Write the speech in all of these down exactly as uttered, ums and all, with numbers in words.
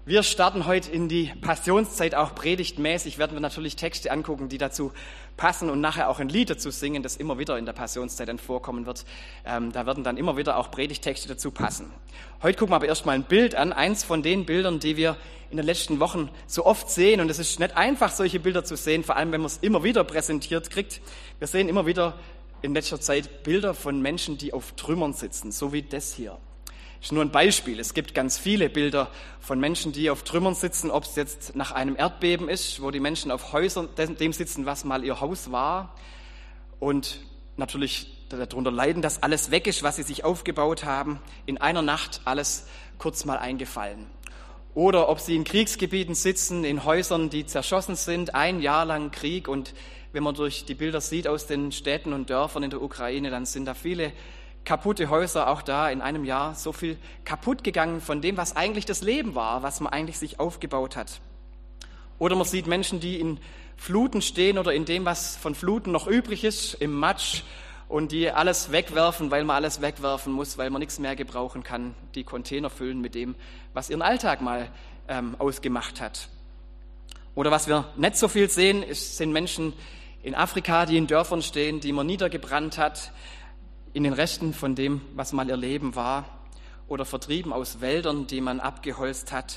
Wir starten heute in die Passionszeit, auch predigtmäßig werden wir natürlich Texte angucken, die dazu passen und nachher auch ein Lied dazu singen, das immer wieder in der Passionszeit dann vorkommen wird. Ähm, da werden dann immer wieder auch Predigttexte dazu passen. Heute gucken wir aber erstmal ein Bild an, eins von den Bildern, die wir in den letzten Wochen so oft sehen. Und es ist nicht einfach, solche Bilder zu sehen, vor allem wenn man es immer wieder präsentiert kriegt. Wir sehen immer wieder in letzter Zeit Bilder von Menschen, die auf Trümmern sitzen, so wie das hier. Das ist nur ein Beispiel. Es gibt ganz viele Bilder von Menschen, die auf Trümmern sitzen, ob es jetzt nach einem Erdbeben ist, wo die Menschen auf Häusern dem sitzen, was mal ihr Haus war und natürlich darunter leiden, dass alles weg ist, was sie sich aufgebaut haben, in einer Nacht alles kurz mal eingefallen. Oder ob sie in Kriegsgebieten sitzen, in Häusern, die zerschossen sind, ein Jahr lang Krieg, und wenn man durch die Bilder sieht aus den Städten und Dörfern in der Ukraine, dann sind da viele kaputte Häuser, auch da in einem Jahr so viel kaputt gegangen von dem, was eigentlich das Leben war, was man eigentlich sich aufgebaut hat. Oder man sieht Menschen, die in Fluten stehen oder in dem, was von Fluten noch übrig ist, im Matsch, und die alles wegwerfen, weil man alles wegwerfen muss, weil man nichts mehr gebrauchen kann, die Container füllen mit dem, was ihren Alltag mal ähm, ausgemacht hat. Oder was wir nicht so viel sehen, ist, sind Menschen in Afrika, die in Dörfern stehen, die man niedergebrannt hat, in den Resten von dem, was mal ihr Leben war, oder vertrieben aus Wäldern, die man abgeholzt hat.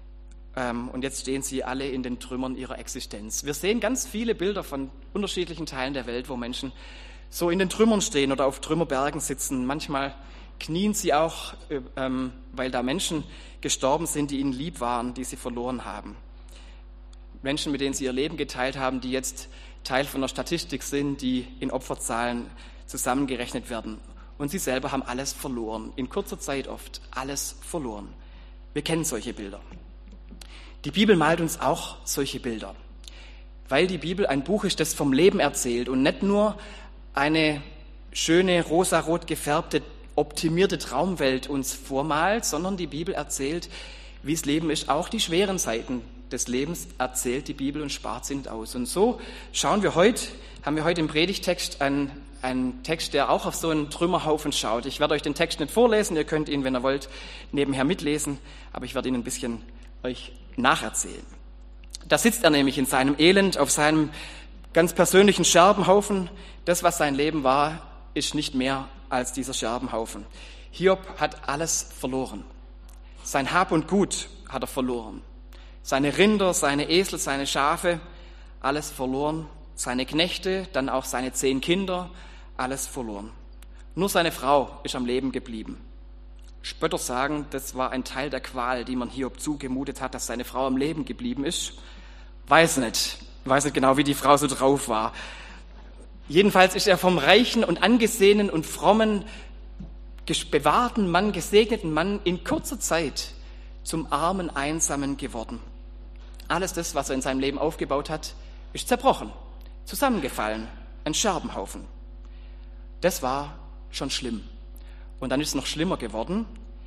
Und jetzt stehen sie alle in den Trümmern ihrer Existenz. Wir sehen ganz viele Bilder von unterschiedlichen Teilen der Welt, wo Menschen so in den Trümmern stehen oder auf Trümmerbergen sitzen. Manchmal knien sie auch, weil da Menschen gestorben sind, die ihnen lieb waren, die sie verloren haben. Menschen, mit denen sie ihr Leben geteilt haben, die jetzt Teil von einer Statistik sind, die in Opferzahlen zusammengerechnet werden. Und sie selber haben alles verloren, in kurzer Zeit oft alles verloren. Wir kennen solche Bilder. Die Bibel malt uns auch solche Bilder, weil die Bibel ein Buch ist, das vom Leben erzählt und nicht nur eine schöne, rosarot gefärbte, optimierte Traumwelt uns vormalt, sondern die Bibel erzählt, wie das Leben ist. Auch die schweren Seiten des Lebens erzählt die Bibel und spart sie nicht aus. Und so schauen wir heute, haben wir heute im Predigtext einen, einen Text, der auch auf so einen Trümmerhaufen schaut. Ich werde euch den Text nicht vorlesen, ihr könnt ihn, wenn ihr wollt, nebenher mitlesen, aber ich werde ihn ein bisschen euch nacherzählen. Da sitzt er nämlich in seinem Elend, auf seinem ganz persönlichen Scherbenhaufen. Das, was sein Leben war, ist nicht mehr als dieser Scherbenhaufen. Hiob hat alles verloren. Sein Hab und Gut hat er verloren. Seine Rinder, seine Esel, seine Schafe, alles verloren. Seine Knechte, dann auch seine zehn Kinder, alles verloren. Nur seine Frau ist am Leben geblieben. Spötter sagen, das war ein Teil der Qual, die man Hiob zugemutet hat, dass seine Frau am Leben geblieben ist. Weiß nicht, weiß nicht genau, wie die Frau so drauf war. Jedenfalls ist er vom reichen und angesehenen und frommen, bewahrten Mann, gesegneten Mann in kurzer Zeit zum armen, einsamen geworden. Alles das, was er in seinem Leben aufgebaut hat, ist zerbrochen, zusammengefallen, ein Scherbenhaufen. Das war schon schlimm. Und dann ist es noch schlimmer geworden.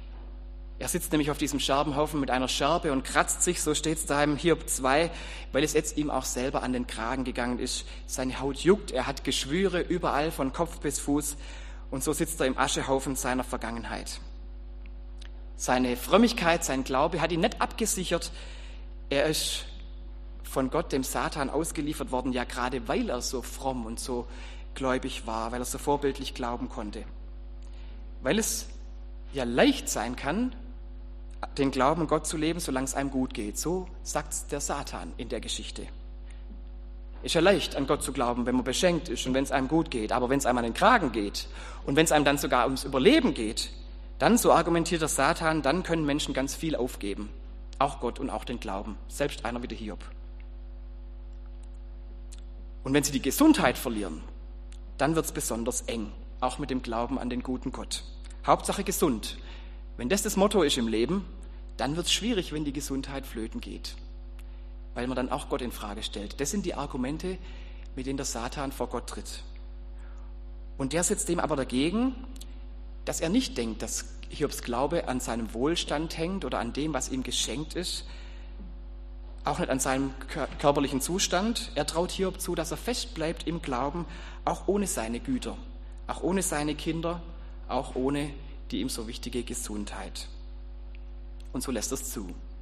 Er sitzt nämlich auf diesem Scherbenhaufen mit einer Scherbe und kratzt sich, so steht es da im Hiob zwei, weil es jetzt ihm auch selber an den Kragen gegangen ist. Seine Haut juckt, er hat Geschwüre überall von Kopf bis Fuß, und so sitzt er im Aschehaufen seiner Vergangenheit. Seine Frömmigkeit, sein Glaube hat ihn nicht abgesichert. Er ist von Gott, dem Satan, ausgeliefert worden, ja gerade weil er so fromm und so gläubig war, weil er so vorbildlich glauben konnte. Weil es ja leicht sein kann, den Glauben an Gott zu leben, solange es einem gut geht. So sagt der Satan in der Geschichte. Ist ja leicht, an Gott zu glauben, wenn man beschenkt ist und wenn es einem gut geht. Aber wenn es einem an den Kragen geht und wenn es einem dann sogar ums Überleben geht, dann, so argumentiert der Satan, dann können Menschen ganz viel aufgeben. Auch Gott und auch den Glauben. Selbst einer wie der Hiob. Und wenn sie die Gesundheit verlieren, dann wird es besonders eng. Auch mit dem Glauben an den guten Gott. Hauptsache gesund. Wenn das das Motto ist im Leben, dann wird es schwierig, wenn die Gesundheit flöten geht. Weil man dann auch Gott in Frage stellt. Das sind die Argumente, mit denen der Satan vor Gott tritt. Und der setzt dem aber dagegen, dass er nicht denkt, dass Hiobs Glaube an seinem Wohlstand hängt oder an dem, was ihm geschenkt ist, auch nicht an seinem körperlichen Zustand. Er traut Hiob zu, dass er fest bleibt im Glauben, auch ohne seine Güter, auch ohne seine Kinder, auch ohne die ihm so wichtige Gesundheit. Und so lässt er es zu.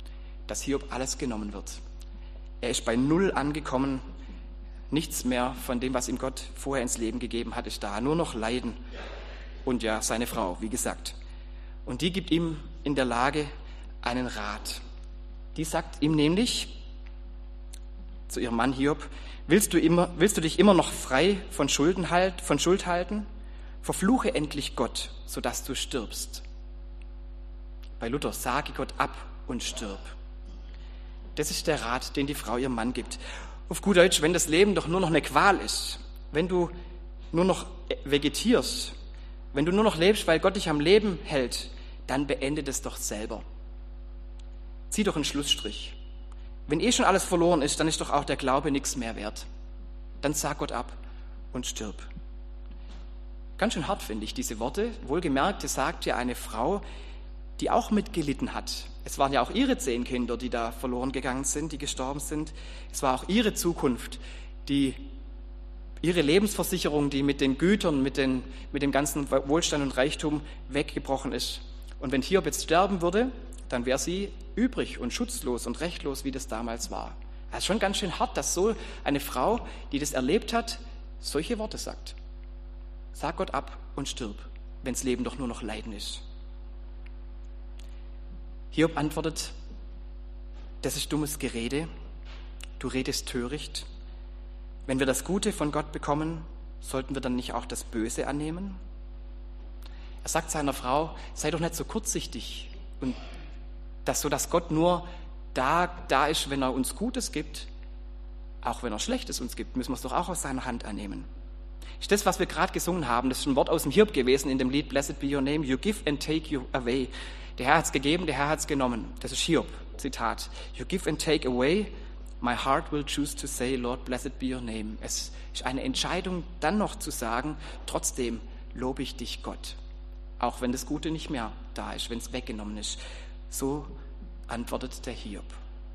dass Hiob alles genommen wird. Er ist bei Null angekommen, nichts mehr von dem, was ihm Gott vorher ins Leben gegeben hat, ist da. Nur noch Leiden und ja, seine Frau, wie gesagt. Und die gibt ihm in der Lage einen Rat. Die sagt ihm nämlich zu ihrem Mann Hiob: Willst du, immer, willst du dich immer noch frei von, Schulden halt, von Schuld halten? Verfluche endlich Gott, sodass du stirbst. Bei Luther: Sage Gott ab und stirb. Das ist der Rat, den die Frau ihrem Mann gibt. Auf gut Deutsch, wenn das Leben doch nur noch eine Qual ist, wenn du nur noch vegetierst, wenn du nur noch lebst, weil Gott dich am Leben hält, dann beende das doch selber. Zieh doch einen Schlussstrich. Wenn eh schon alles verloren ist, dann ist doch auch der Glaube nichts mehr wert. Dann sag Gott ab und stirb. Ganz schön hart finde ich diese Worte. Wohlgemerkt, das sagt ja eine Frau, die auch mitgelitten hat. Es waren ja auch ihre zehn Kinder, die da verloren gegangen sind, die gestorben sind. Es war auch ihre Zukunft, die ihre Lebensversicherung, die mit den Gütern, mit, den, mit dem ganzen Wohlstand und Reichtum weggebrochen ist. Und wenn Hiob jetzt sterben würde, dann wäre sie übrig und schutzlos und rechtlos, wie das damals war. Es ist schon ganz schön hart, dass so eine Frau, die das erlebt hat, solche Worte sagt. Sag Gott ab und stirb, wenn das Leben doch nur noch Leiden ist. Hiob antwortet: Das ist dummes Gerede, du redest töricht. Wenn wir das Gute von Gott bekommen, sollten wir dann nicht auch das Böse annehmen? Er sagt seiner Frau: Sei doch nicht so kurzsichtig und das so, dass Gott nur da, da ist, wenn er uns Gutes gibt. Auch wenn er Schlechtes uns gibt, müssen wir es doch auch aus seiner Hand annehmen. Ist das, was wir gerade gesungen haben, das ist ein Wort aus dem Hiob gewesen in dem Lied Blessed be your name, you give and take you away. Der Herr hat es gegeben, der Herr hat es genommen. Das ist Hiob, Zitat. You give and take away, my heart will choose to say, Lord, blessed be your name. Es ist eine Entscheidung, dann noch zu sagen, trotzdem lobe ich dich, Gott. Auch wenn das Gute nicht mehr da ist, wenn es weggenommen ist. So antwortet der Hiob.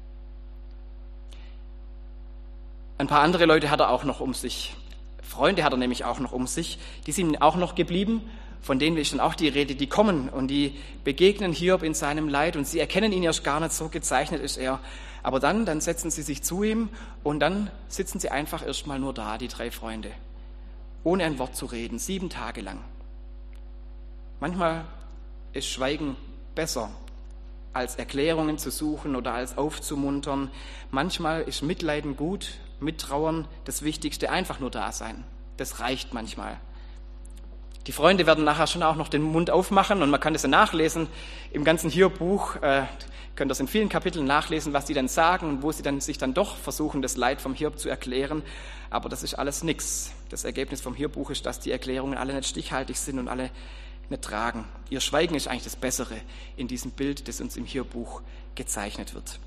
Ein paar andere Leute hat er auch noch um sich. Freunde hat er nämlich auch noch um sich. Die sind auch noch geblieben. Von denen ist dann auch die Rede, die kommen und die begegnen Hiob in seinem Leid und sie erkennen ihn erst gar nicht, so gezeichnet ist er. Aber dann, dann setzen sie sich zu ihm und dann sitzen sie einfach erstmal nur da, die drei Freunde, ohne ein Wort zu reden, sieben Tage lang. Manchmal ist Schweigen besser, als Erklärungen zu suchen oder als aufzumuntern. Manchmal ist Mitleiden gut, Mittrauern das Wichtigste, einfach nur da sein. Das reicht manchmal. Die Freunde werden nachher schon auch noch den Mund aufmachen und man kann das ja nachlesen. Im ganzen Hiob-Buch äh, könnt ihr das in vielen Kapiteln nachlesen, was die dann sagen und wo sie dann, sich dann doch versuchen, das Leid vom Hiob zu erklären. Aber das ist alles nichts. Das Ergebnis vom Hiob-Buch ist, dass die Erklärungen alle nicht stichhaltig sind und alle nicht tragen. Ihr Schweigen ist eigentlich das Bessere in diesem Bild, das uns im Hiob-Buch gezeichnet wird.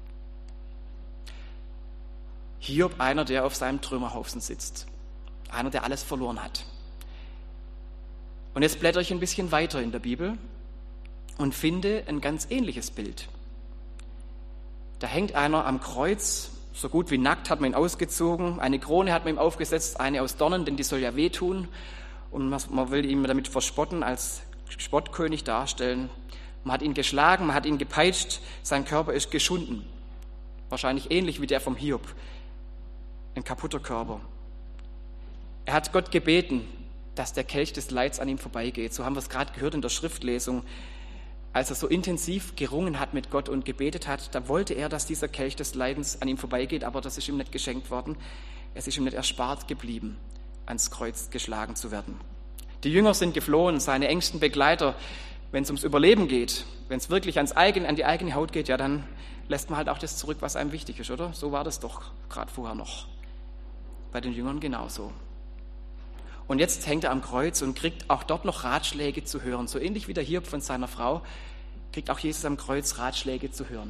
Hiob, einer, der auf seinem Trümmerhaufen sitzt. Einer, der alles verloren hat. Und jetzt blätter ich ein bisschen weiter in der Bibel und finde ein ganz ähnliches Bild. Da hängt einer am Kreuz, so gut wie nackt, hat man ihn ausgezogen, eine Krone hat man ihm aufgesetzt, eine aus Dornen, denn die soll ja wehtun. Und man will ihn damit verspotten, als Spottkönig darstellen. Man hat ihn geschlagen, man hat ihn gepeitscht, sein Körper ist geschunden. Wahrscheinlich ähnlich wie der vom Hiob. Ein kaputter Körper. Er hat Gott gebeten, dass der Kelch des Leids an ihm vorbeigeht. So haben wir es gerade gehört in der Schriftlesung. Als er so intensiv gerungen hat mit Gott und gebetet hat, da wollte er, dass dieser Kelch des Leidens an ihm vorbeigeht, aber das ist ihm nicht geschenkt worden. Es ist ihm nicht erspart geblieben, ans Kreuz geschlagen zu werden. Die Jünger sind geflohen, seine engsten Begleiter. Wenn es ums Überleben geht, wenn es wirklich ans eigene, an die eigene Haut geht, ja, dann lässt man halt auch das zurück, was einem wichtig ist, oder? So war das doch gerade vorher noch. Bei den Jüngern genauso. Und jetzt hängt er am Kreuz und kriegt auch dort noch Ratschläge zu hören. So ähnlich wie der Hiob von seiner Frau, kriegt auch Jesus am Kreuz Ratschläge zu hören.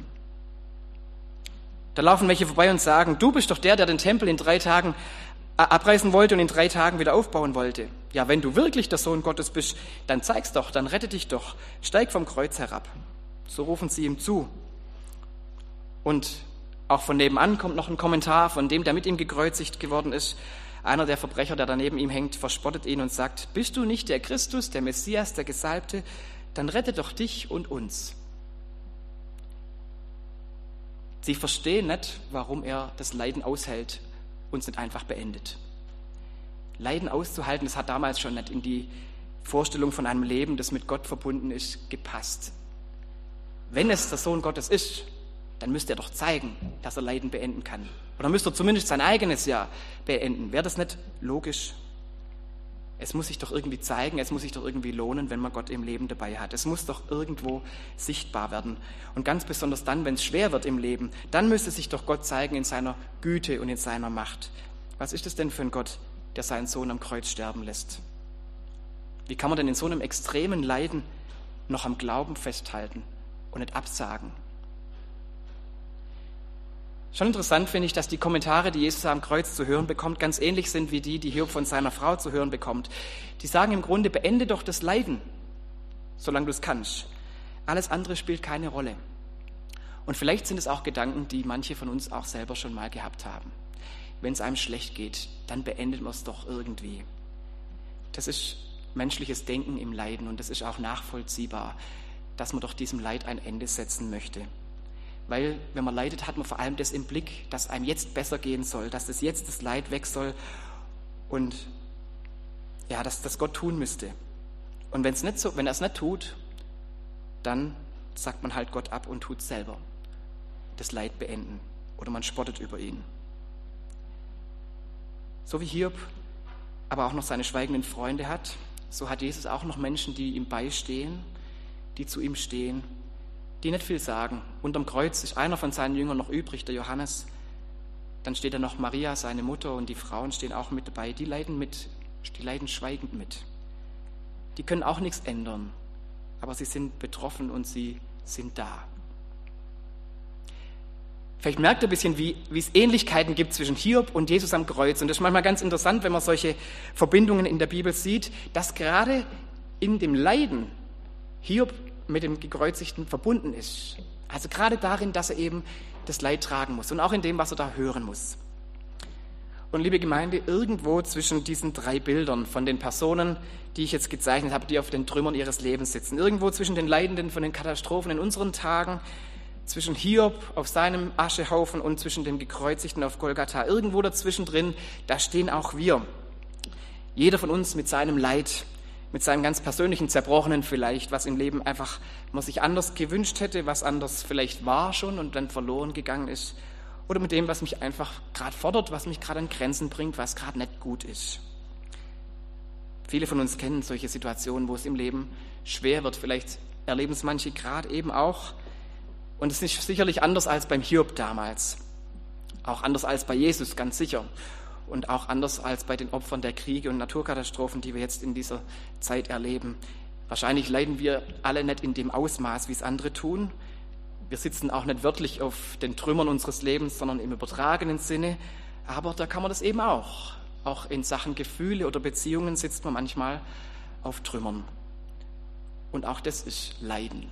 Da laufen welche vorbei und sagen, du bist doch der, der den Tempel in drei Tagen abreißen wollte und in drei Tagen wieder aufbauen wollte. Ja, wenn du wirklich der Sohn Gottes bist, dann zeig's doch, dann rette dich doch. Steig vom Kreuz herab. So rufen sie ihm zu. Und auch von nebenan kommt noch ein Kommentar von dem, der mit ihm gekreuzigt geworden ist. Einer der Verbrecher, der da neben ihm hängt, verspottet ihn und sagt, bist du nicht der Christus, der Messias, der Gesalbte? Dann rette doch dich und uns. Sie verstehen nicht, warum er das Leiden aushält und es nicht einfach beendet. Leiden auszuhalten, das hat damals schon nicht in die Vorstellung von einem Leben, das mit Gott verbunden ist, gepasst. Wenn es der Sohn Gottes ist, dann müsste er doch zeigen, dass er Leiden beenden kann. Oder müsste er zumindest sein eigenes Jahr beenden. Wäre das nicht logisch? Es muss sich doch irgendwie zeigen, es muss sich doch irgendwie lohnen, wenn man Gott im Leben dabei hat. Es muss doch irgendwo sichtbar werden. Und ganz besonders dann, wenn es schwer wird im Leben, dann müsste sich doch Gott zeigen in seiner Güte und in seiner Macht. Was ist das denn für ein Gott, der seinen Sohn am Kreuz sterben lässt? Wie kann man denn in so einem extremen Leiden noch am Glauben festhalten und nicht absagen? Schon interessant finde ich, dass die Kommentare, die Jesus am Kreuz zu hören bekommt, ganz ähnlich sind wie die, die Hiob von seiner Frau zu hören bekommt. Die sagen im Grunde, beende doch das Leiden, solange du es kannst. Alles andere spielt keine Rolle. Und vielleicht sind es auch Gedanken, die manche von uns auch selber schon mal gehabt haben. Wenn es einem schlecht geht, dann beendet man es doch irgendwie. Das ist menschliches Denken im Leiden und das ist auch nachvollziehbar, dass man doch diesem Leid ein Ende setzen möchte. Weil, wenn man leidet, hat man vor allem das im Blick, dass einem jetzt besser gehen soll, dass das jetzt das Leid weg soll und ja, dass das Gott tun müsste. Und wenn es nicht so, wenn er es nicht tut, dann sagt man halt Gott ab und tut selber das Leid beenden oder man spottet über ihn. So wie Hiob aber auch noch seine schweigenden Freunde hat, so hat Jesus auch noch Menschen, die ihm beistehen, die zu ihm stehen, die nicht viel sagen. Unterm Kreuz ist einer von seinen Jüngern noch übrig, der Johannes. Dann steht da noch Maria, seine Mutter, und die Frauen stehen auch mit dabei. Die leiden mit, die leiden schweigend mit. Die können auch nichts ändern, aber sie sind betroffen und sie sind da. Vielleicht merkt ihr ein bisschen, wie, wie es Ähnlichkeiten gibt zwischen Hiob und Jesus am Kreuz. Und das ist manchmal ganz interessant, wenn man solche Verbindungen in der Bibel sieht, dass gerade in dem Leiden Hiob mit dem Gekreuzigten verbunden ist. Also gerade darin, dass er eben das Leid tragen muss und auch in dem, was er da hören muss. Und liebe Gemeinde, irgendwo zwischen diesen drei Bildern von den Personen, die ich jetzt gezeichnet habe, die auf den Trümmern ihres Lebens sitzen, irgendwo zwischen den Leidenden von den Katastrophen in unseren Tagen, zwischen Hiob auf seinem Aschehaufen und zwischen dem Gekreuzigten auf Golgatha, irgendwo dazwischen drin, da stehen auch wir. Jeder von uns mit seinem Leid, mit seinem ganz persönlichen Zerbrochenen vielleicht, was im Leben einfach man sich anders gewünscht hätte, was anders vielleicht war schon und dann verloren gegangen ist. Oder mit dem, was mich einfach gerade fordert, was mich gerade an Grenzen bringt, was gerade nicht gut ist. Viele von uns kennen solche Situationen, wo es im Leben schwer wird. Vielleicht erleben es manche gerade eben auch. Und es ist sicherlich anders als beim Hiob damals. Auch anders als bei Jesus, ganz sicher. Und auch anders als bei den Opfern der Kriege und Naturkatastrophen, die wir jetzt in dieser Zeit erleben. Wahrscheinlich leiden wir alle nicht in dem Ausmaß, wie es andere tun. Wir sitzen auch nicht wörtlich auf den Trümmern unseres Lebens, sondern im übertragenen Sinne. Aber da kann man das eben auch. Auch in Sachen Gefühle oder Beziehungen sitzt man manchmal auf Trümmern. Und auch das ist Leiden.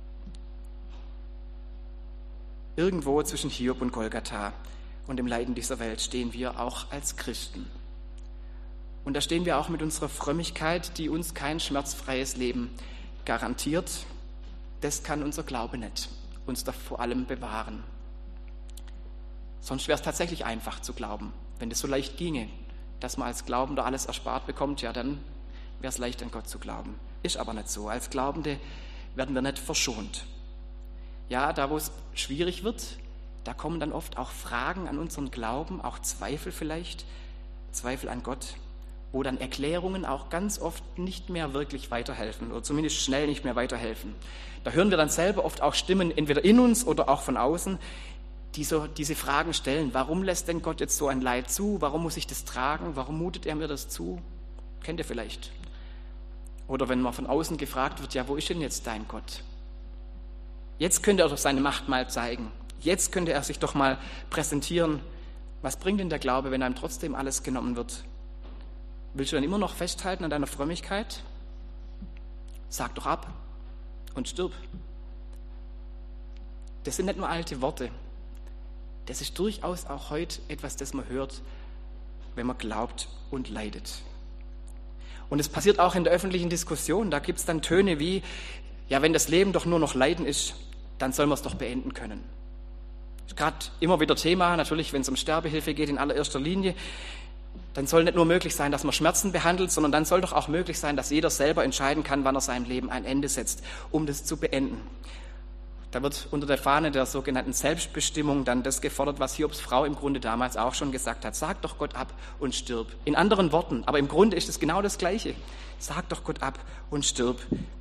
Irgendwo zwischen Hiob und Golgatha und dem Leiden dieser Welt stehen wir auch als Christen. Und da stehen wir auch mit unserer Frömmigkeit, die uns kein schmerzfreies Leben garantiert. Das kann unser Glaube nicht uns da vor allem bewahren. Sonst wäre es tatsächlich einfach zu glauben. Wenn das so leicht ginge, dass man als Glaubender alles erspart bekommt, ja, dann wäre es leicht, an Gott zu glauben. Ist aber nicht so. Als Glaubende werden wir nicht verschont. Ja, da wo es schwierig wird, da kommen dann oft auch Fragen an unseren Glauben, auch Zweifel vielleicht, Zweifel an Gott, wo dann Erklärungen auch ganz oft nicht mehr wirklich weiterhelfen oder zumindest schnell nicht mehr weiterhelfen. Da hören wir dann selber oft auch Stimmen, entweder in uns oder auch von außen, die so diese Fragen stellen. Warum lässt denn Gott jetzt so ein Leid zu? Warum muss ich das tragen? Warum mutet er mir das zu? Kennt ihr vielleicht? Oder wenn man von außen gefragt wird, ja, wo ist denn jetzt dein Gott? Jetzt könnte er doch seine Macht mal zeigen. Jetzt könnte er sich doch mal präsentieren. Was bringt denn der Glaube, wenn einem trotzdem alles genommen wird? Willst du dann immer noch festhalten an deiner Frömmigkeit? Sag doch ab und stirb. Das sind nicht nur alte Worte. Das ist durchaus auch heute etwas, das man hört, wenn man glaubt und leidet. Und es passiert auch in der öffentlichen Diskussion. Da gibt es dann Töne wie, ja, wenn das Leben doch nur noch Leiden ist, dann soll man es doch beenden können. Gerade immer wieder Thema, natürlich, wenn es um Sterbehilfe geht, in allererster Linie. Dann soll nicht nur möglich sein, dass man Schmerzen behandelt, sondern dann soll doch auch möglich sein, dass jeder selber entscheiden kann, wann er seinem Leben ein Ende setzt, um das zu beenden. Da wird unter der Fahne der sogenannten Selbstbestimmung dann das gefordert, was Hiobs Frau im Grunde damals auch schon gesagt hat. Sag doch Gott ab und stirb. In anderen Worten, aber im Grunde ist es genau das Gleiche. Sag doch Gott ab und stirb.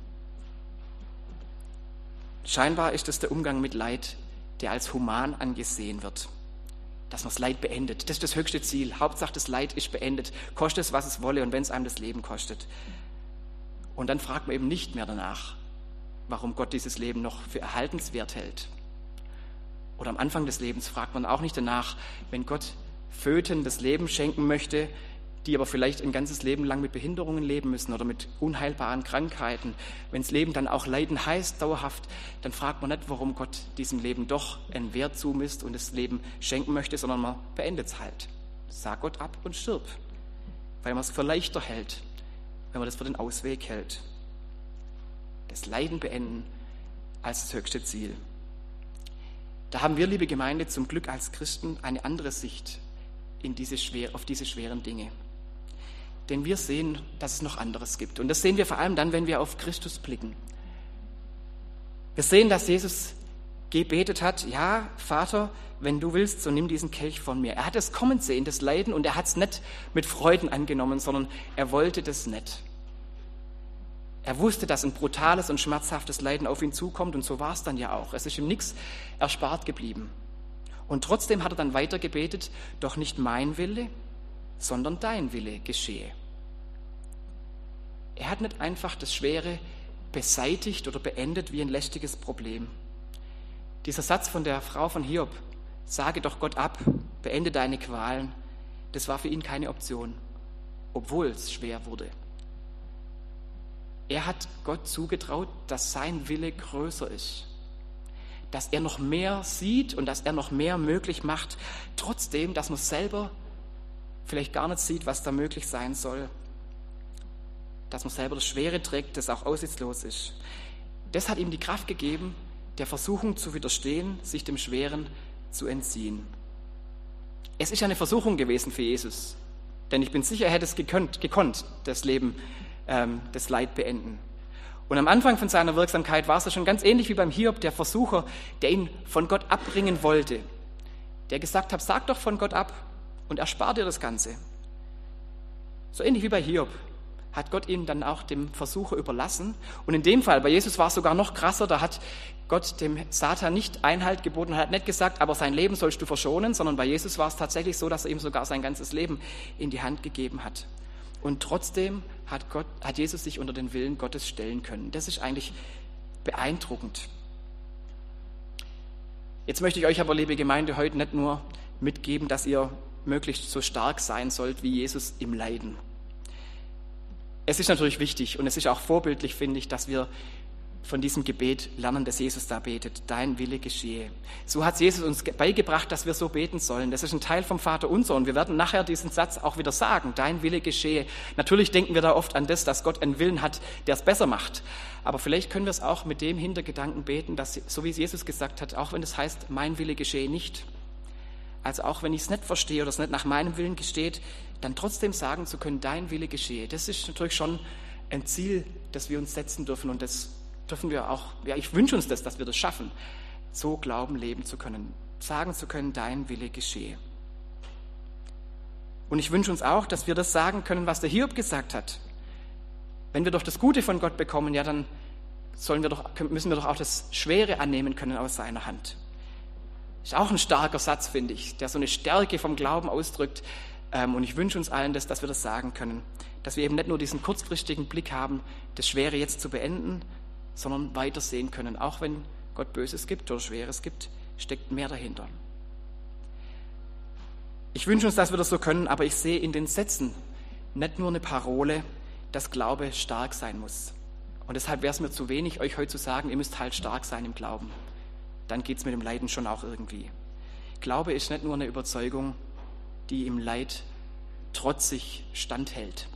Scheinbar ist es der Umgang mit Leid, der als human angesehen wird. Dass man das Leid beendet. Das ist das höchste Ziel. Hauptsache, das Leid ist beendet. Kostet es, was es wolle und wenn es einem das Leben kostet. Und dann fragt man eben nicht mehr danach, warum Gott dieses Leben noch für erhaltenswert hält. Oder am Anfang des Lebens fragt man auch nicht danach, wenn Gott Föten das Leben schenken möchte, die aber vielleicht ein ganzes Leben lang mit Behinderungen leben müssen oder mit unheilbaren Krankheiten. Wenn das Leben dann auch Leiden heißt, dauerhaft, dann fragt man nicht, warum Gott diesem Leben doch einen Wert zumisst und das Leben schenken möchte, sondern man beendet es halt. Sag Gott ab und stirb, weil man es für leichter hält, wenn man das für den Ausweg hält. Das Leiden beenden als das höchste Ziel. Da haben wir, liebe Gemeinde, zum Glück als Christen eine andere Sicht in diese schwer, auf diese schweren Dinge. Denn wir sehen, dass es noch anderes gibt. Und das sehen wir vor allem dann, wenn wir auf Christus blicken. Wir sehen, dass Jesus gebetet hat, ja, Vater, wenn du willst, so nimm diesen Kelch von mir. Er hat es kommen sehen, das Leiden, und er hat es nicht mit Freuden angenommen, sondern er wollte das nicht. Er wusste, dass ein brutales und schmerzhaftes Leiden auf ihn zukommt, und so war es dann ja auch. Es ist ihm nichts erspart geblieben. Und trotzdem hat er dann weiter gebetet, doch nicht mein Wille, sondern dein Wille geschehe. Er hat nicht einfach das Schwere beseitigt oder beendet wie ein lästiges Problem. Dieser Satz von der Frau von Hiob, sage doch Gott ab, beende deine Qualen, das war für ihn keine Option, obwohl es schwer wurde. Er hat Gott zugetraut, dass sein Wille größer ist, dass er noch mehr sieht und dass er noch mehr möglich macht, trotzdem, dass man selber vielleicht gar nicht sieht, was da möglich sein soll, dass man selber das Schwere trägt, das auch aussichtslos ist. Das hat ihm die Kraft gegeben, der Versuchung zu widerstehen, sich dem Schweren zu entziehen. Es ist eine Versuchung gewesen für Jesus, denn ich bin sicher, er hätte es gekonnt, gekonnt das Leben, ähm, das Leid beenden. Und am Anfang von seiner Wirksamkeit war es ja schon ganz ähnlich wie beim Hiob, der Versucher, der ihn von Gott abbringen wollte, der gesagt hat, sag doch von Gott ab und erspar dir das Ganze. So ähnlich wie bei Hiob hat Gott ihn dann auch dem Versucher überlassen. Und in dem Fall, bei Jesus war es sogar noch krasser, da hat Gott dem Satan nicht Einhalt geboten, hat nicht gesagt, aber sein Leben sollst du verschonen, sondern bei Jesus war es tatsächlich so, dass er ihm sogar sein ganzes Leben in die Hand gegeben hat. Und trotzdem hat, Gott, hat Jesus sich unter den Willen Gottes stellen können. Das ist eigentlich beeindruckend. Jetzt möchte ich euch aber, liebe Gemeinde, heute nicht nur mitgeben, dass ihr möglichst so stark sein sollt wie Jesus im Leiden. Es ist natürlich wichtig und es ist auch vorbildlich, finde ich, dass wir von diesem Gebet lernen, das Jesus da betet, dein Wille geschehe. So hat Jesus uns beigebracht, dass wir so beten sollen. Das ist ein Teil vom Vater unser und wir werden nachher diesen Satz auch wieder sagen, dein Wille geschehe. Natürlich denken wir da oft an das, dass Gott einen Willen hat, der es besser macht. Aber vielleicht können wir es auch mit dem Hintergedanken beten, dass, so wie es Jesus gesagt hat, auch wenn es heißt, mein Wille geschehe nicht. Also auch wenn ich es nicht verstehe oder es nicht nach meinem Willen gesteht, dann trotzdem sagen zu können, dein Wille geschehe. Das ist natürlich schon ein Ziel, das wir uns setzen dürfen und das dürfen wir auch, ja, ich wünsche uns das, dass wir das schaffen, so Glauben leben zu können, sagen zu können, dein Wille geschehe. Und ich wünsche uns auch, dass wir das sagen können, was der Hiob gesagt hat. Wenn wir doch das Gute von Gott bekommen, ja, dann sollen wir doch, müssen wir doch auch das Schwere annehmen können aus seiner Hand. Ist auch ein starker Satz, finde ich, der so eine Stärke vom Glauben ausdrückt. Und ich wünsche uns allen, das, dass wir das sagen können, dass wir eben nicht nur diesen kurzfristigen Blick haben, das Schwere jetzt zu beenden, sondern weitersehen können. Auch wenn Gott Böses gibt oder Schweres gibt, steckt mehr dahinter. Ich wünsche uns, dass wir das so können, aber ich sehe in den Sätzen nicht nur eine Parole, dass Glaube stark sein muss. Und deshalb wäre es mir zu wenig, euch heute zu sagen, ihr müsst halt stark sein im Glauben. Dann geht es mit dem Leiden schon auch irgendwie. Glaube ist nicht nur eine Überzeugung, die im Leid trotzig standhält.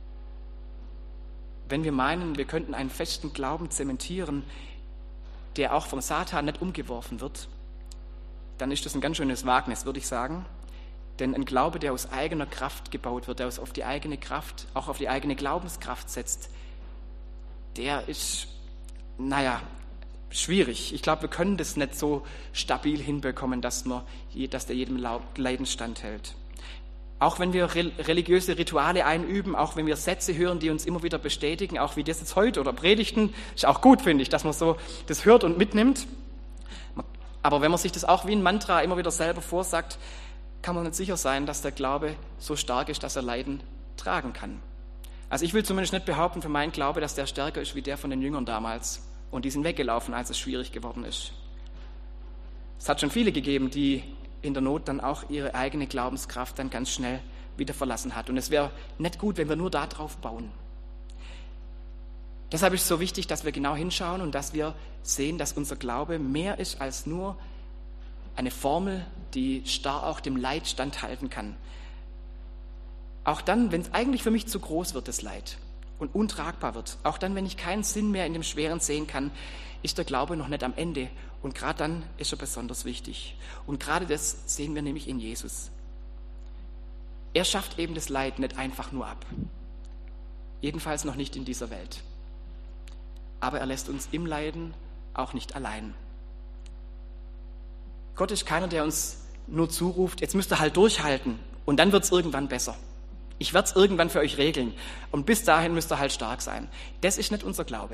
Wenn wir meinen, wir könnten einen festen Glauben zementieren, der auch vom Satan nicht umgeworfen wird, dann ist das ein ganz schönes Wagnis, würde ich sagen. Denn ein Glaube, der aus eigener Kraft gebaut wird, der auf die eigene Kraft, auch auf die eigene Glaubenskraft setzt, der ist, naja, schwierig. Ich glaube, wir können das nicht so stabil hinbekommen, dass, man, dass der jedem Leiden standhält. Auch wenn wir religiöse Rituale einüben, auch wenn wir Sätze hören, die uns immer wieder bestätigen, auch wie das jetzt heute oder Predigten, ist auch gut, finde ich, dass man so das hört und mitnimmt. Aber wenn man sich das auch wie ein Mantra immer wieder selber vorsagt, kann man nicht sicher sein, dass der Glaube so stark ist, dass er Leiden tragen kann. Also ich will zumindest nicht behaupten für meinen Glaube, dass der stärker ist wie der von den Jüngern damals. Und die sind weggelaufen, als es schwierig geworden ist. Es hat schon viele gegeben, die in der Not dann auch ihre eigene Glaubenskraft dann ganz schnell wieder verlassen hat. Und es wäre nicht gut, wenn wir nur da drauf bauen. Deshalb ist es so wichtig, dass wir genau hinschauen und dass wir sehen, dass unser Glaube mehr ist als nur eine Formel, die starr auch dem Leid standhalten kann. Auch dann, wenn es eigentlich für mich zu groß wird, das Leid, und untragbar wird, auch dann, wenn ich keinen Sinn mehr in dem Schweren sehen kann, ist der Glaube noch nicht am Ende. Und gerade dann ist er besonders wichtig. Und gerade das sehen wir nämlich in Jesus. Er schafft eben das Leid nicht einfach nur ab. Jedenfalls noch nicht in dieser Welt. Aber er lässt uns im Leiden auch nicht allein. Gott ist keiner, der uns nur zuruft, jetzt müsst ihr halt durchhalten und dann wird es irgendwann besser. Ich werde es irgendwann für euch regeln und bis dahin müsst ihr halt stark sein. Das ist nicht unser Glaube.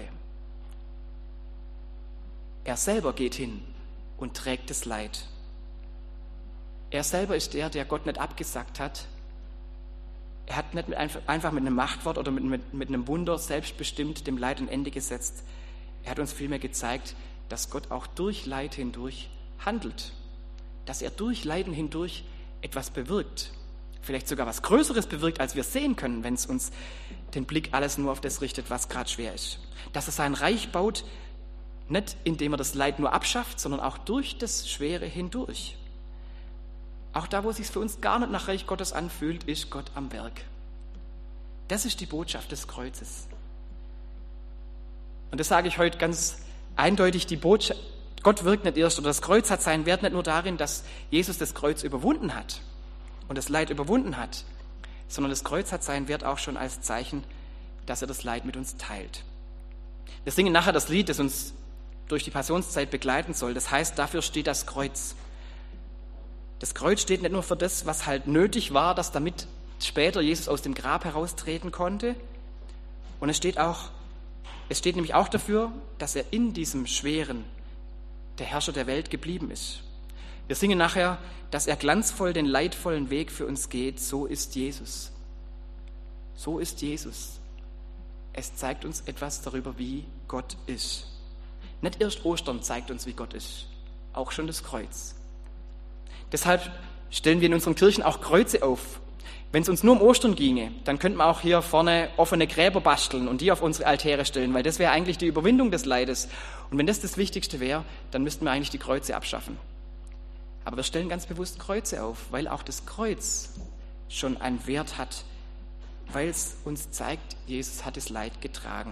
Er selber geht hin und trägt das Leid. Er selber ist der, der Gott nicht abgesagt hat. Er hat nicht mit einfach mit einem Machtwort oder mit, mit, mit einem Wunder selbstbestimmt dem Leid ein Ende gesetzt. Er hat uns vielmehr gezeigt, dass Gott auch durch Leid hindurch handelt. Dass er durch Leiden hindurch etwas bewirkt. Vielleicht sogar was Größeres bewirkt, als wir sehen können, wenn es uns den Blick alles nur auf das richtet, was gerade schwer ist. Dass er sein Reich baut, nicht indem er das Leid nur abschafft, sondern auch durch das Schwere hindurch. Auch da, wo es sich für uns gar nicht nach Reich Gottes anfühlt, ist Gott am Werk. Das ist die Botschaft des Kreuzes. Und das sage ich heute ganz eindeutig, die Botschaft, Gott wirkt nicht erst, oder das Kreuz hat seinen Wert nicht nur darin, dass Jesus das Kreuz überwunden hat und das Leid überwunden hat, sondern das Kreuz hat seinen Wert auch schon als Zeichen, dass er das Leid mit uns teilt. Wir singen nachher das Lied, das uns durch die Passionszeit begleiten soll. Das heißt, dafür steht das Kreuz. Das Kreuz steht nicht nur für das, was halt nötig war, dass damit später Jesus aus dem Grab heraustreten konnte. Und es steht auch, es steht nämlich auch dafür, dass er in diesem Schweren der Herrscher der Welt geblieben ist. Wir singen nachher, dass er glanzvoll den leidvollen Weg für uns geht. So ist Jesus. So ist Jesus. Es zeigt uns etwas darüber, wie Gott ist. Nicht erst Ostern zeigt uns, wie Gott ist, auch schon das Kreuz. Deshalb stellen wir in unseren Kirchen auch Kreuze auf. Wenn es uns nur um Ostern ginge, dann könnten wir auch hier vorne offene Gräber basteln und die auf unsere Altäre stellen, weil das wäre eigentlich die Überwindung des Leides. Und wenn das das Wichtigste wäre, dann müssten wir eigentlich die Kreuze abschaffen. Aber wir stellen ganz bewusst Kreuze auf, weil auch das Kreuz schon einen Wert hat, weil es uns zeigt, Jesus hat das Leid getragen.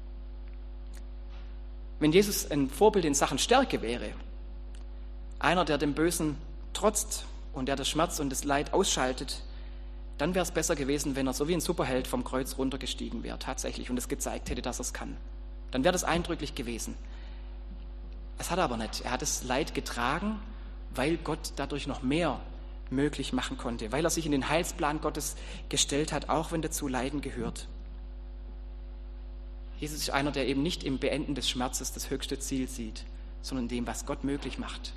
Wenn Jesus ein Vorbild in Sachen Stärke wäre, einer, der dem Bösen trotzt und der das Schmerz und das Leid ausschaltet, dann wäre es besser gewesen, wenn er so wie ein Superheld vom Kreuz runtergestiegen wäre, tatsächlich, und es gezeigt hätte, dass er es kann. Dann wäre das eindrücklich gewesen. Es hat er aber nicht. Er hat das Leid getragen, weil Gott dadurch noch mehr möglich machen konnte, weil er sich in den Heilsplan Gottes gestellt hat, auch wenn dazu Leiden gehört. Jesus ist einer, der eben nicht im Beenden des Schmerzes das höchste Ziel sieht, sondern in dem, was Gott möglich macht.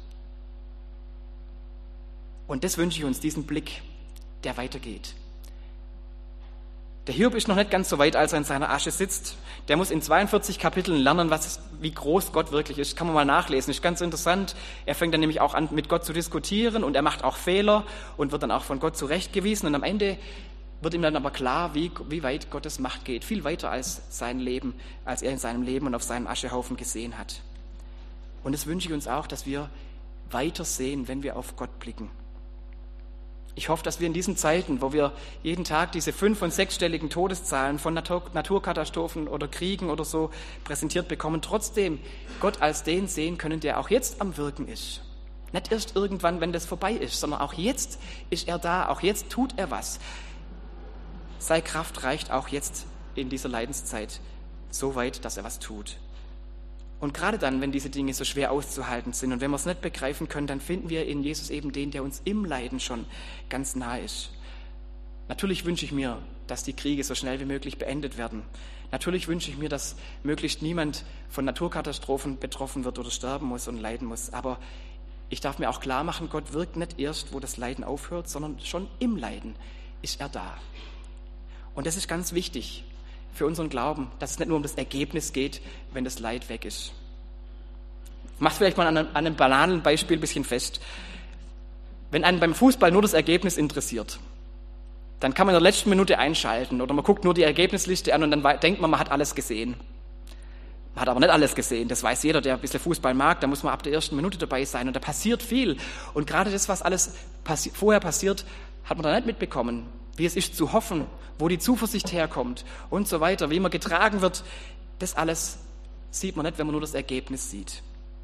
Und das wünsche ich uns, diesen Blick, der weitergeht. Der Hiob ist noch nicht ganz so weit, als er in seiner Asche sitzt. Der muss in zweiundvierzig Kapiteln lernen, was, wie groß Gott wirklich ist. Kann man mal nachlesen, ist ganz interessant. Er fängt dann nämlich auch an, mit Gott zu diskutieren und er macht auch Fehler und wird dann auch von Gott zurechtgewiesen. Und am Ende wird ihm dann aber klar, wie, wie weit Gottes Macht geht. Viel weiter als sein Leben, als er in seinem Leben und auf seinem Aschehaufen gesehen hat. Und das wünsche ich uns auch, dass wir weiter sehen, wenn wir auf Gott blicken. Ich hoffe, dass wir in diesen Zeiten, wo wir jeden Tag diese fünf- und sechsstelligen Todeszahlen von Natur- Naturkatastrophen oder Kriegen oder so präsentiert bekommen, trotzdem Gott als den sehen können, der auch jetzt am Wirken ist. Nicht erst irgendwann, wenn das vorbei ist, sondern auch jetzt ist er da, auch jetzt tut er was. Seine Kraft reicht auch jetzt in dieser Leidenszeit so weit, dass er was tut. Und gerade dann, wenn diese Dinge so schwer auszuhalten sind und wenn wir es nicht begreifen können, dann finden wir in Jesus eben den, der uns im Leiden schon ganz nah ist. Natürlich wünsche ich mir, dass die Kriege so schnell wie möglich beendet werden. Natürlich wünsche ich mir, dass möglichst niemand von Naturkatastrophen betroffen wird oder sterben muss und leiden muss. Aber ich darf mir auch klar machen, Gott wirkt nicht erst, wo das Leiden aufhört, sondern schon im Leiden ist er da. Und das ist ganz wichtig für unseren Glauben, dass es nicht nur um das Ergebnis geht, wenn das Leid weg ist. Ich mache es vielleicht mal an einem, an einem banalen Beispiel ein bisschen fest. Wenn einen beim Fußball nur das Ergebnis interessiert, dann kann man in der letzten Minute einschalten oder man guckt nur die Ergebnisliste an und dann denkt man, man hat alles gesehen. Man hat aber nicht alles gesehen, das weiß jeder, der ein bisschen Fußball mag, da muss man ab der ersten Minute dabei sein und da passiert viel. Und gerade das, was alles passi- vorher passiert, hat man da nicht mitbekommen, wie es ist zu hoffen, wo die Zuversicht herkommt und so weiter, wie man getragen wird. Das alles sieht man nicht, wenn man nur das Ergebnis sieht.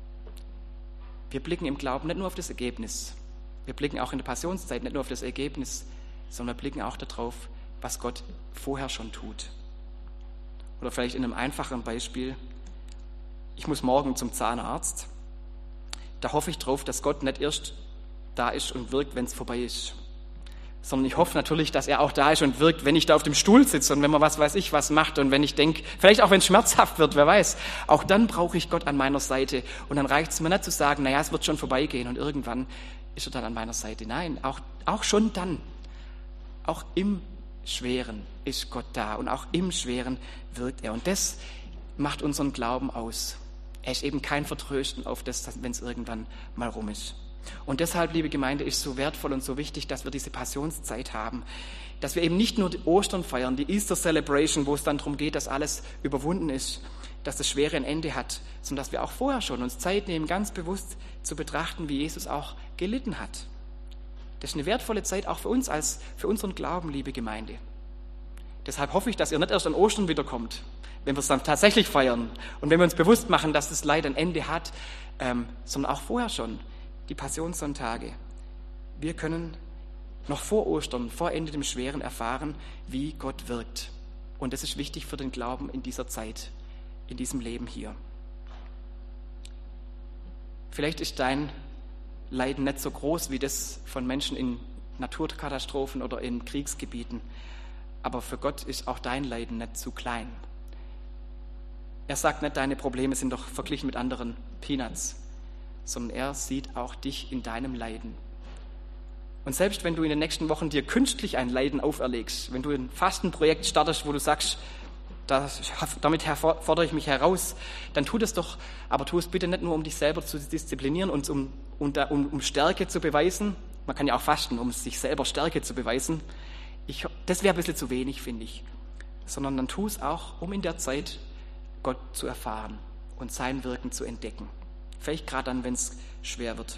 Wir blicken im Glauben nicht nur auf das Ergebnis, wir blicken auch in der Passionszeit nicht nur auf das Ergebnis, sondern wir blicken auch darauf, was Gott vorher schon tut. Oder vielleicht in einem einfachen Beispiel, ich muss morgen zum Zahnarzt, da hoffe ich drauf, dass Gott nicht erst da ist und wirkt, wenn es vorbei ist, sondern ich hoffe natürlich, dass er auch da ist und wirkt, wenn ich da auf dem Stuhl sitze und wenn man was weiß ich was macht und wenn ich denke, vielleicht auch wenn es schmerzhaft wird, wer weiß, auch dann brauche ich Gott an meiner Seite und dann reicht es mir nicht zu sagen, naja, es wird schon vorbeigehen und irgendwann ist er dann an meiner Seite. Nein, auch, auch schon dann, auch im Schweren ist Gott da und auch im Schweren wirkt er und das macht unseren Glauben aus. Er ist eben kein Vertrösten auf das, wenn es irgendwann mal rum ist. Und deshalb, liebe Gemeinde, ist so wertvoll und so wichtig, dass wir diese Passionszeit haben, dass wir eben nicht nur die Ostern feiern, die Easter Celebration, wo es dann darum geht, dass alles überwunden ist, dass das Schwere ein Ende hat, sondern dass wir auch vorher schon uns Zeit nehmen, ganz bewusst zu betrachten, wie Jesus auch gelitten hat. Das ist eine wertvolle Zeit auch für uns, als für unseren Glauben, liebe Gemeinde. Deshalb hoffe ich, dass ihr nicht erst an Ostern wiederkommt, wenn wir es dann tatsächlich feiern und wenn wir uns bewusst machen, dass das Leid ein Ende hat, ähm, sondern auch vorher schon, die Passionssonntage. Wir können noch vor Ostern, vor Ende dem Schweren erfahren, wie Gott wirkt. Und das ist wichtig für den Glauben in dieser Zeit, in diesem Leben hier. Vielleicht ist dein Leiden nicht so groß wie das von Menschen in Naturkatastrophen oder in Kriegsgebieten, aber für Gott ist auch dein Leiden nicht zu klein. Er sagt nicht, deine Probleme sind doch verglichen mit anderen Peanuts, sondern er sieht auch dich in deinem Leiden. Und selbst wenn du in den nächsten Wochen dir künstlich ein Leiden auferlegst, wenn du ein Fastenprojekt startest, wo du sagst, das, damit fordere ich mich heraus, dann tu das doch, aber tu es bitte nicht nur, um dich selber zu disziplinieren und um, um, um Stärke zu beweisen. Man kann ja auch fasten, um sich selber Stärke zu beweisen. Ich, das wäre ein bisschen zu wenig, finde ich. Sondern dann tu es auch, um in der Zeit Gott zu erfahren und sein Wirken zu entdecken. Vielleicht gerade dann, wenn es schwer wird.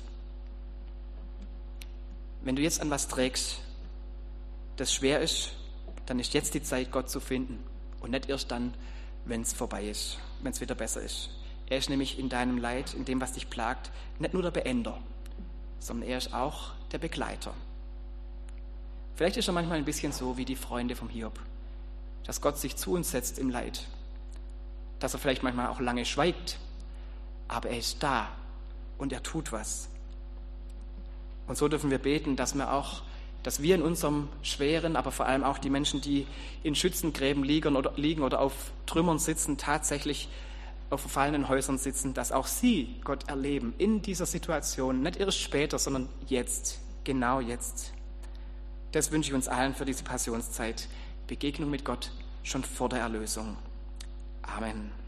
Wenn du jetzt an was trägst, das schwer ist, dann ist jetzt die Zeit, Gott zu finden. Und nicht erst dann, wenn es vorbei ist, wenn es wieder besser ist. Er ist nämlich in deinem Leid, in dem, was dich plagt, nicht nur der Beender, sondern er ist auch der Begleiter. Vielleicht ist er manchmal ein bisschen so wie die Freunde vom Hiob, dass Gott sich zu uns setzt im Leid, dass er vielleicht manchmal auch lange schweigt, aber er ist da und er tut was. Und so dürfen wir beten, dass wir auch, dass wir in unserem Schweren, aber vor allem auch die Menschen, die in Schützengräben liegen oder, liegen oder auf Trümmern sitzen, tatsächlich auf verfallenen Häusern sitzen, dass auch sie Gott erleben in dieser Situation, nicht erst später, sondern jetzt, genau jetzt. Das wünsche ich uns allen für diese Passionszeit. Begegnung mit Gott schon vor der Erlösung. Amen.